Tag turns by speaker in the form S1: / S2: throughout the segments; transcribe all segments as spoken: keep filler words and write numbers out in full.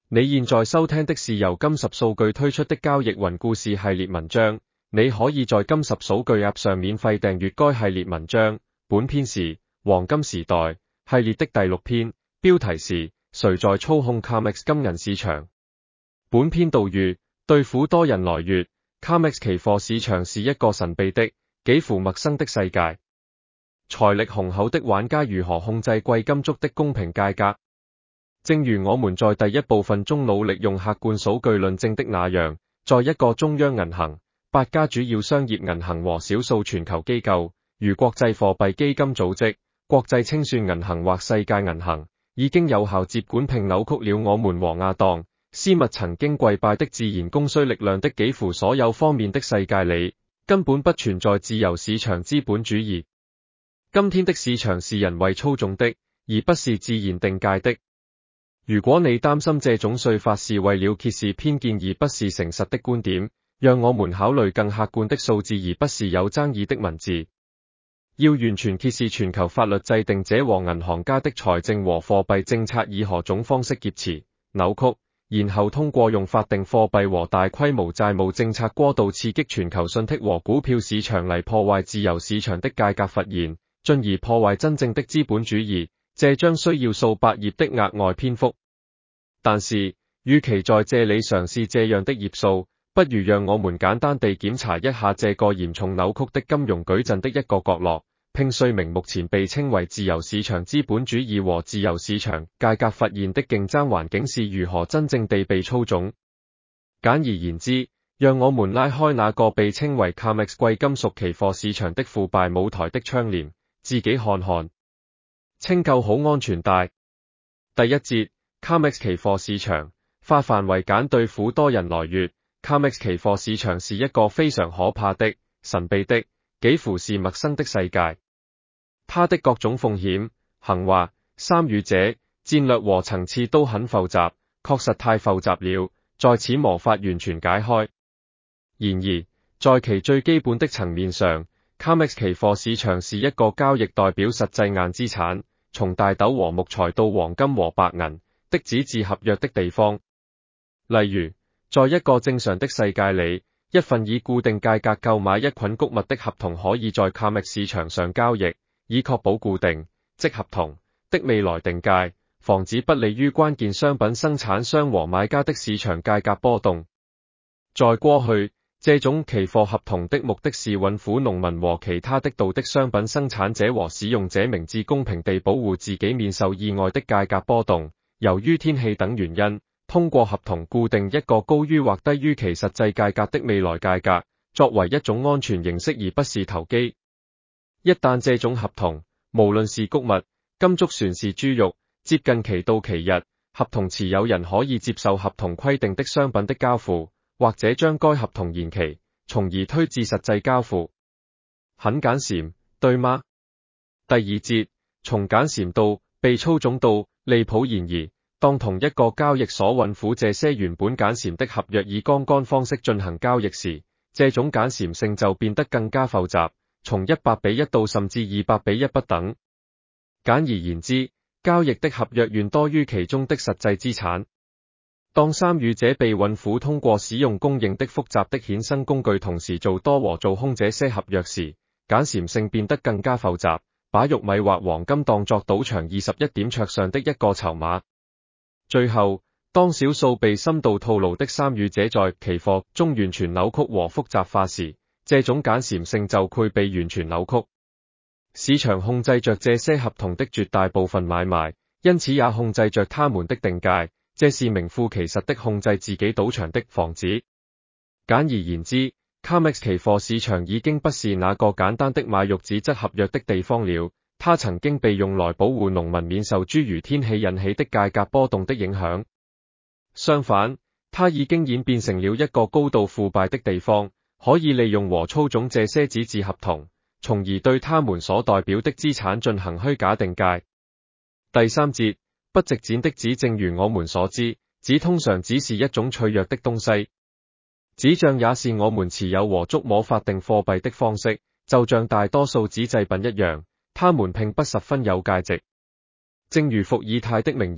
S1: 你現在收聽的是由金十數據推出的交易雲故事系列文章，你可以在金十數據 App 上免費訂閱該系列文章。本篇是黃金時代系列的第六篇，標題是誰在操控 C O M E X 金銀市場。本篇導語：對付多人來越 ，C O M E X 期貨市場是一個神秘的、幾乎陌生的世界。財力雄厚的玩家如何控制貴金屬的公平價格？正如我們在第一部分中努力用客觀數據論證的那樣，在一個中央銀行、八家主要商業銀行和少數全球機構，如國際貨幣基金組織、國際清算銀行或世界銀行，已經有效接管並扭曲了我們和亞當、斯密曾經跪拜的自然供需力量的幾乎所有方面的世界裡，根本不存在自由市場資本主義。今天的市場是人為操縱的，而不是自然定界的。如果你擔心這種說法是為了揭示偏見而不是誠實的觀點，讓我們考慮更客觀的數字而不是有爭議的文字。要完全揭示全球法律制定者和銀行家的財政和貨幣政策以何種方式挾持、扭曲，然後通過用法定貨幣和大規模債務政策過度刺激全球信託和股票市場嚟破壞自由市場的價格發現，進而破壞真正的資本主義。這將需要數百頁的額外篇幅，但是，與其在這裡嘗試這樣的頁數，不如讓我們簡單地檢查一下這個嚴重扭曲的金融矩陣的一個角落，並說明目前被稱為自由市場資本主義和自由市場價格發現的競爭環境是如何真正地被操縱。簡而言之，讓我們拉開那個被稱為 C O M E X 貴金屬期貨市場的腐敗舞台的窗簾，自己看看。清構好安全帶。第一節 C O M E X 期貨市場，化繁為簡，對付多人來越 C O M E X 期貨市場是一個非常可怕的、神秘的、幾乎是陌生的世界。它的各種風險、行話、參與者、戰略和層次都很複雜，確實太複雜了，在此無法完全解開。然而，在其最基本的層面上，C O M E X 期貨市場是一個交易代表實際硬資產，從大豆和木材到黃金和白銀的紙質合約的地方。例如，在一個正常的世界裡，一份以固定價格購買一捆穀物的合同可以在 C O M E X 市場上交易，以確保固定即合同的未來定價，防止不利於關鍵商品生產商和買家的市場價格波動。在過去，這種期貨合同的目的是允許農民和其他的道的商品生產者和使用者明智公平地保護自己免受意外的價格波動。由於天氣等原因，通過合同固定一個高於或低於其實際價格的未來價格，作為一種安全形式而不是投機。一旦這種合同，無論是穀物、金屬船是豬肉，接近其到期日，合同持有人可以接受合同規定的商品的交付，或者將該合同延期，從而推至實際交付。很簡單，對嗎？第二節，從簡單到被操縱到離譜。然而，當同一個交易所允許這些原本簡單的合約以槓桿方式進行交易時，這種簡單性就變得更加複雜，從一百比一到甚至二百比一不等。簡而言之，交易的合約遠多於其中的實際資產。當參與者被允許通過使用公認的複雜的衍生工具同時做多和做空這些合約時，簡單性變得更加複雜，把玉米或黃金當作賭場二十一點桌上的一個籌碼。最後，當少數被深度套牢的參與者在期貨中完全扭曲和複雜化時，這種簡單性就會被完全扭曲。市場控制着這些合同的絕大部分買賣，因此也控制着他們的定價。這是名副其實的控制自己賭場的房子。簡而言之 ，C O M E X 期貨市場已經不是那個簡單的買肉紙質合約的地方了，它曾經被用來保護農民免受諸如天氣引起的價格波動的影響。相反，它已經演變成了一個高度腐敗的地方，可以利用和操縱這些紙質合同，從而對他們所代表的資產進行虛假定價。第三節。不值錢的紙，正如我們所知，紙通常只是一種脆弱的東西。紙帳也是我們持有和觸摸法定貨幣的方式，就像大多數紙製品一樣，它們並不十分有價值。正如伏爾泰的名言，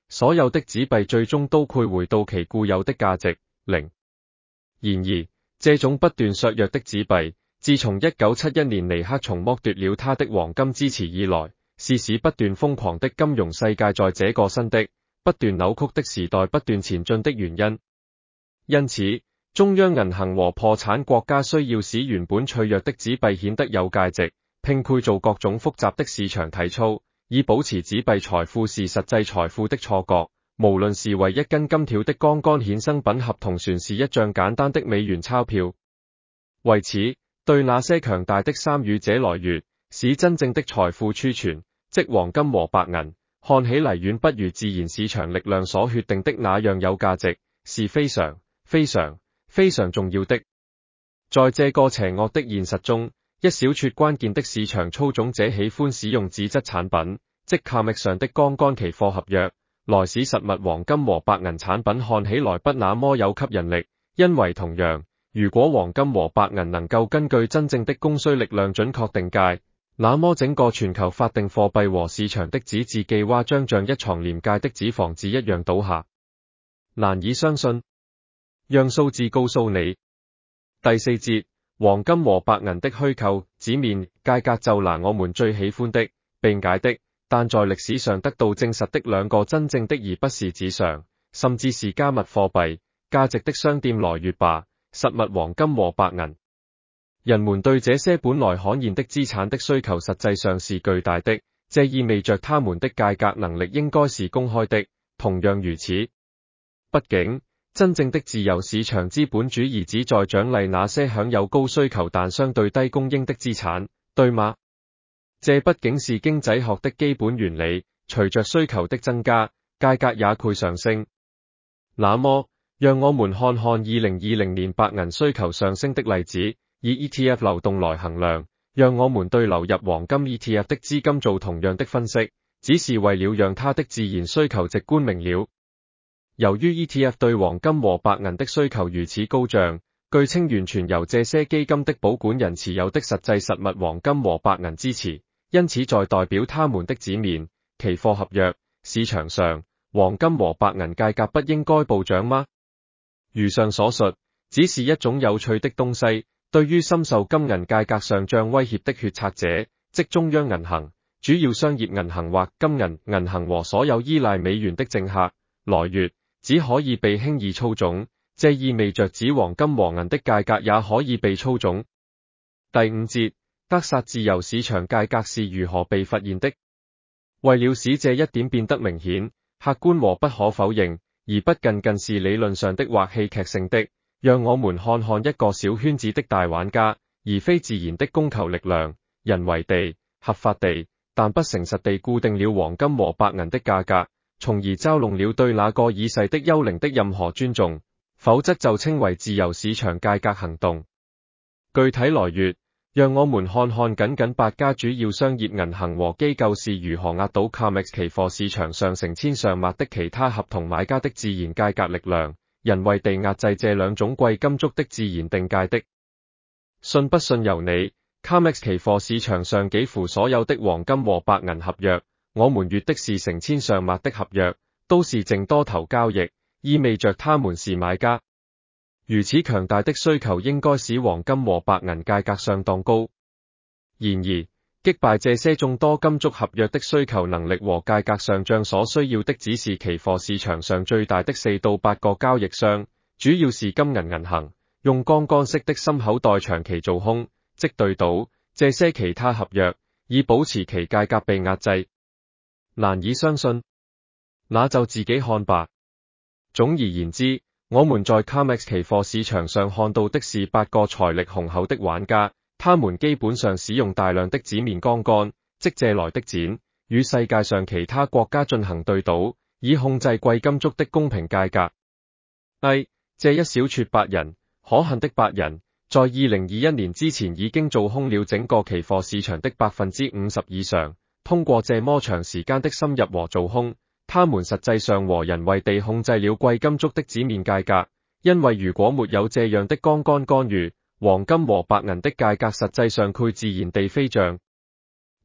S1: 所有的紙幣最終都匯回到其固有的價值零。然而，這種不斷削弱的紙幣，自從一九七一年尼克松剝奪了他的黃金支持以來，是使不斷瘋狂的金融世界在這個新的、不斷扭曲的時代不斷前進的原因。因此，中央銀行和破產國家需要使原本脆弱的紙幣顯得有價值，拼配做各種複雜的市場體操，以保持紙幣財富是實際財富的錯覺。無論是為一根金條的槓桿衍生品合同船，是一張簡單的美元鈔票。為此，對那些強大的參與者來說，使真正的財富儲存，即黃金和白銀，看起來遠不如自然市場力量所決定的那樣有價值，是非常、非常、非常重要的。在這個邪惡的現實中，一小撮關鍵的市場操縱者喜歡使用紙質產品，即卡密上的槓桿期貨合約，來使實物黃金和白銀產品看起來不那麼有吸引力，因為同樣，如果黃金和白銀能夠根據真正的供需力量準確定價，那麼整個全球法定貨幣和市場的紙質記憶將像一床廉價的紙房子一樣倒下。難以相信，讓數字告訴你。第四節，黃金和白銀的虛構紙面價格，就拿我們最喜歡的、並解的，但在歷史上得到證實的兩個真正的而不是紙上，甚至是加密貨幣價值的商店來說吧。實物黃金和白銀，人們對這些本來罕見的資產的需求實際上是巨大的，這意味着他們的價格能力應該是公開的。同樣如此，畢竟真正的自由市場資本主義旨在獎勵那些享有高需求但相對低供應的資產，對嗎？這畢竟是經濟學的基本原理，隨着需求的增加，價格也會上升。那麼，讓我們看看二零二零年白銀需求上升的例子，以 E T F 流動來衡量。讓我們對流入黃金 E T F 的資金做同樣的分析，只是為了讓它的自然需求直觀明了。由於 E T F 對黃金和白銀的需求如此高漲，據稱完全由這些基金的保管人持有的實際實物黃金和白銀支持，因此在代表他們的紙面期貨合約市場上，黃金和白銀價格不應該暴漲嗎？如上所述，只是一種有趣的東西。對於深受金銀價格上漲威脅的決策者，即中央銀行、主要商業銀行或金銀銀行和所有依賴美元的政客來說，只可以被輕易操縱。這意味着紙黃金和銀的價格也可以被操縱。第五節，扼殺自由市場價格是如何被發現的？為了使這一點變得明顯、客觀和不可否認，而不僅僅是理論上的或戲劇性的，讓我們看看一個小圈子的大玩家，而非自然的供求力量，人為地、合法地，但不誠實地固定了黃金和白銀的價格，從而嘲弄了對那個已逝的幽靈的任何尊重，否則就稱為自由市場價格行動。具體來說，讓我們看看僅僅八家主要商業銀行和機構是如何壓倒 COMEX 期貨市場上成千上萬的其他合同買家的自然價格力量，人為地壓制這兩種貴金屬的自然定價的。信不信由你。COMEX 期貨市場上幾乎所有的黃金和白銀合約，我們閱的是成千上萬的合約，都是淨多頭交易，意味着他們是買家。如此強大的需求應該使黃金和白銀價格相當高。然而，擊敗這些眾多金屬合約的需求能力和價格上漲所需要的只是期貨市場上最大的四到八個交易商，主要是金銀銀行，用槓桿式的深口袋長期做空，即對賭這些其他合約，以保持其價格被壓制。難以相信？那就自己看吧。總而言之，我們在 COMEX 期貨市場上看到的是八個財力雄厚的玩家，他們基本上使用大量的紙面槓桿，即借來的錢，與世界上其他國家進行對賭，以控制貴金屬的公平價格。哎，這一小撮白人，可恨的白人，在二零二一年之前已經做空了整個期貨市場的百分之五十以上。通過這麼長時間的深入和做空，他們實際上和人為地控制了貴金屬的紙面價格，因為如果沒有這樣的槓桿干預，黃金和白銀的價格實際上會自然地飛漲。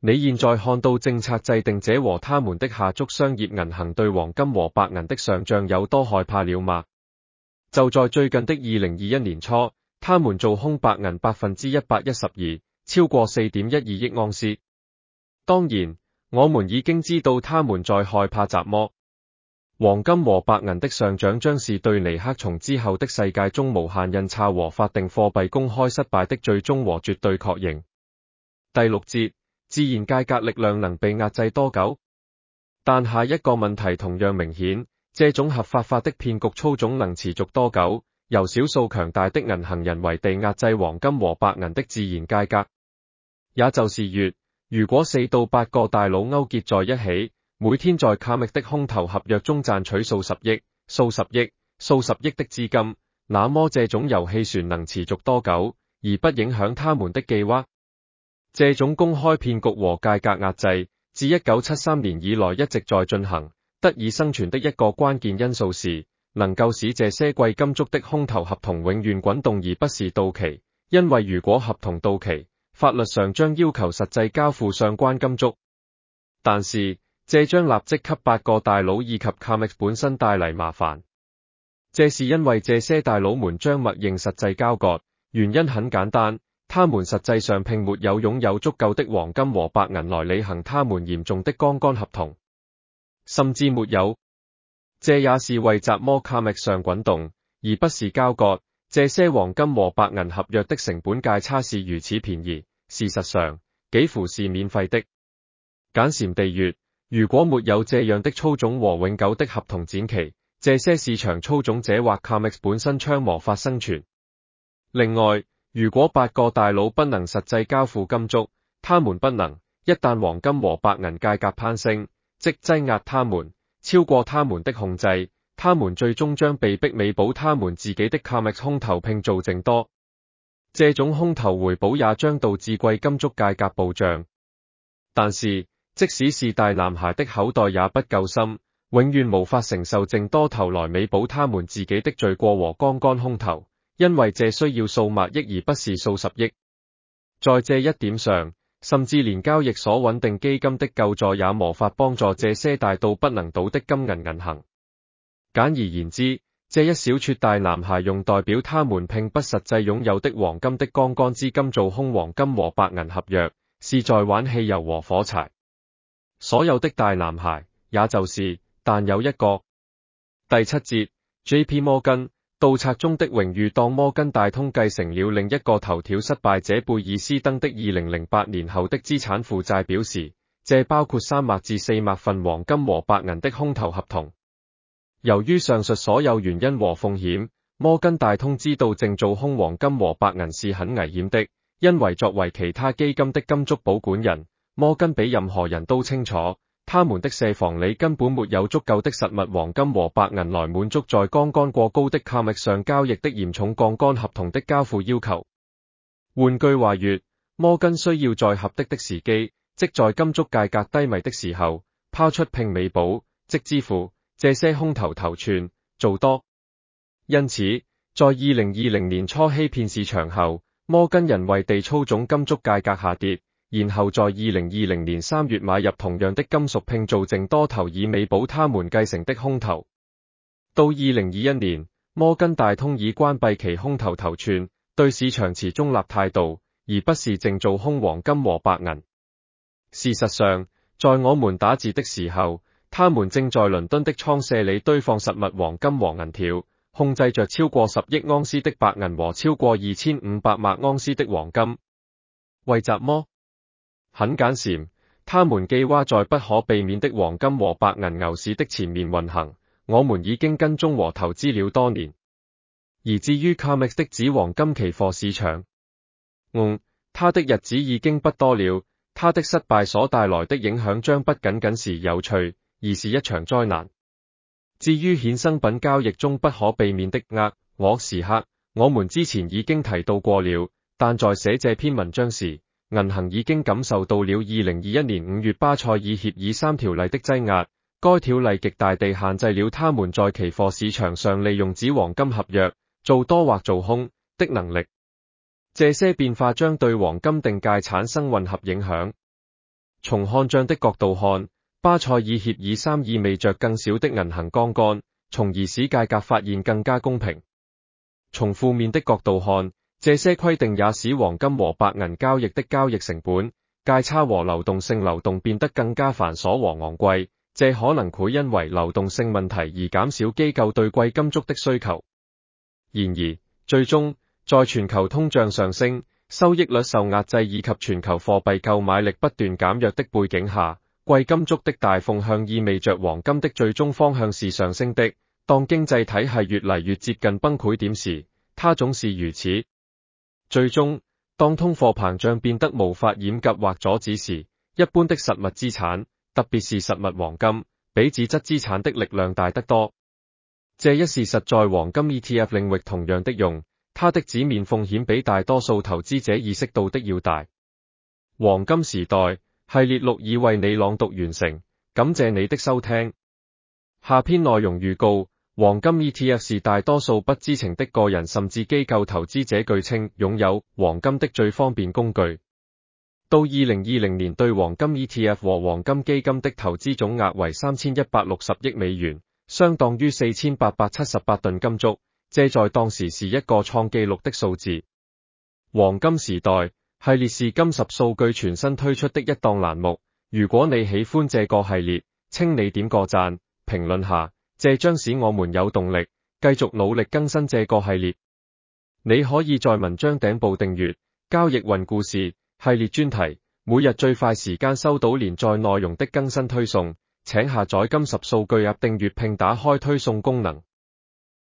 S1: 你現在看到政策制定者和他們的下屬商業銀行對黃金和白銀的上漲有多害怕了嗎？就在最近的二零二一年初，他們做空白銀百分之一百一十二，超過 四點一二億盎司。當然，我們已經知道他們在害怕什麼。黃金和白銀的上漲將是對尼克松之後的世界中無限印鈔和法定貨幣公開失敗的最終和絕對確認。第六節，自然界格力量能被壓制多久？但下一個問題同樣明顯，這種合法化的騙局操縱能持續多久？由少數強大的銀行人為地壓制黃金和白銀的自然界格，也就是月。如果四到八個大佬勾結在一起，每天在卡密的空頭合約中賺取數十億、數十億、數十億的資金，那麼這種遊戲船能持續多久，而不影響他們的計劃？這種公開騙局和界格壓制，自一九七三年以來一直在進行。得以生存的一個關鍵因素是，能夠使這些貴金屬的空頭合同永遠滾動而不是到期，因為如果合同到期，法律上將要求實際交付相關金屬。但是，這將立即給八個大佬以及卡密本身帶嚟麻煩。這是因為這些大佬們將默認實際交割，原因很簡單，他們實際上並沒有擁有足夠的黃金和白銀來履行他們嚴重的槓桿合同，甚至沒有。這也是為什麼卡密上滾動，而不是交割。這些黃金和白銀合約的成本價差是如此便宜，事實上，幾乎是免費的。簡禪地說，如果沒有這樣的操縱和永久的合同展期，這些市場操縱者或卡密本身將無法生存。另外，如果八個大佬不能實際交付金屬，他們不能，一旦黃金和白銀價格攀升，即擠壓他們，超過他們的控制，他們最終將被迫彌補他們自己的卡密空頭拼做淨多。這種空頭回補也將導致貴金屬價格暴漲。但是，即使是大男孩的口袋也不夠深，永遠無法承受淨多頭來彌補他們自己的罪過和槓桿空頭，因為這需要數萬億而不是數十億。在這一點上，甚至連交易所穩定基金的救助也無法幫助這些大到不能倒的金銀銀行。簡而言之，這一小撮大男孩用代表他們並不實際擁有的黃金的槓桿資金做空黃金和白銀合約，是在玩汽油和火柴。所有的大男孩，也就是，但有一個。第七節 ，J P 摩根，盜賊中的榮譽。當摩根大通繼承了另一個頭條失敗者貝爾斯登的二零零八年後的資產負債表時，這包括三萬至四萬份黃金和白銀的空頭合同。由於上述所有原因和風險，摩根大通知道淨做空黃金和白銀是很危險的，因為作為其他基金的金屬保管人，摩根比任何人都清楚，他們的社房裡根本沒有足夠的實物黃金和白銀來滿足在槓桿過高的卡密上交易的嚴重槓桿合同的交付要求。換句話說，摩根需要在合適的時機，即在金屬價格低迷的時候，拋出並彌補，即支付這些空頭頭寸，做多。因此，在二零二零年初欺騙市場後，摩根人為地操縱金屬價格下跌，然後在二零二零年三月買入同樣的金屬拼做淨多頭以彌補他們繼承的空頭。到二零二一年，摩根大通已關閉其空頭頭寸，對市場持中立態度，而不是淨做空黃金和白銀。事實上，在我們打字的時候，他們正在倫敦的倉舍裡堆放實物黃金和銀條，控制着超過十億盎司的白銀和超過二千五百萬盎司的黃金。為什麼？很簡單，他們計劃在不可避免的黃金和白銀牛市的前面運行。我們已經跟蹤和投資了多年。而至於卡密的紙黃金期貨市場，嗯，他的日子已經不多了。他的失敗所帶來的影響將不僅僅是有趣，而是一場災難。至於衍生品交易中不可避免的厄我時刻，我們之前已經提到過了，但在寫這篇文章時，銀行已經感受到了二零二一年五月巴塞爾協議三條例的擠壓，該條例極大地限制了他們在期貨市場上利用紙黃金合約做多或做空的能力。這些變化將對黃金定價產生混合影響。 從看漲的角度看，巴塞爾協議三意味着更少的銀行槓桿，從而使價格發現更加公平。從負面的角度看，這些規定也使黃金和白銀交易的交易成本、價差和流動性流動變得更加繁瑣和昂貴，這可能會因為流動性問題而減少機構對貴金屬的需求。然而，最終，在全球通脹上升、收益率受壓制以及全球貨幣購買力不斷減弱的背景下，貴金屬的大風向意味着黃金的最終方向是上升的。當經濟體系越嚟越接近崩潰點時，它總是如此。最終，當通貨膨脹變得無法掩隔或阻止時，一般的實物資產，特別是實物黃金，比紙質資產的力量大得多。這一事實在黃金 E T F 領域同樣的用，它的紙面風險比大多數投資者意識到的要大。黃金時代系列六已為你朗讀完成，感謝你的收聽。下篇內容預告：黃金 E T F 是大多數不知情的個人甚至機構投資者據稱擁有黃金的最方便工具。到二零二零年，對黃金 E T F 和黃金基金的投資總額為三千一百六十億美元，相當於四千八百七十八噸金屬，這在當時是一個創紀錄的數字。黃金時代系列是金十數據全新推出的一檔欄目，如果你喜歡這個系列，請你點個讚，評論下，這將使我們有動力繼續努力更新這個系列。你可以在文章頂部訂閱交易雲故事系列專題，每日最快時間收到連載內容的更新推送。請下載金十數據 App 訂閱並打開推送功能。